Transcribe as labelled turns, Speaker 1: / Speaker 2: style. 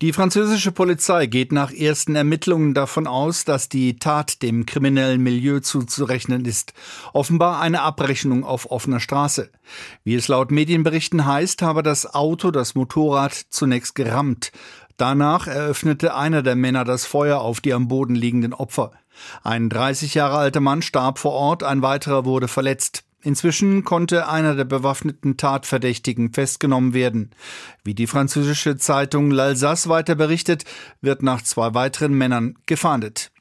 Speaker 1: Die französische Polizei geht nach ersten Ermittlungen davon aus, dass die Tat dem kriminellen Milieu zuzurechnen ist. Offenbar eine Abrechnung auf offener Straße. Wie es laut Medienberichten heißt, habe das Auto das Motorrad zunächst gerammt. Danach eröffnete einer der Männer das Feuer auf die am Boden liegenden Opfer. Ein 30 Jahre alter Mann starb vor Ort, ein weiterer wurde verletzt. Inzwischen konnte einer der bewaffneten Tatverdächtigen festgenommen werden. Wie die französische Zeitung L'Alsace weiter berichtet, wird nach 2 weiteren Männern gefahndet.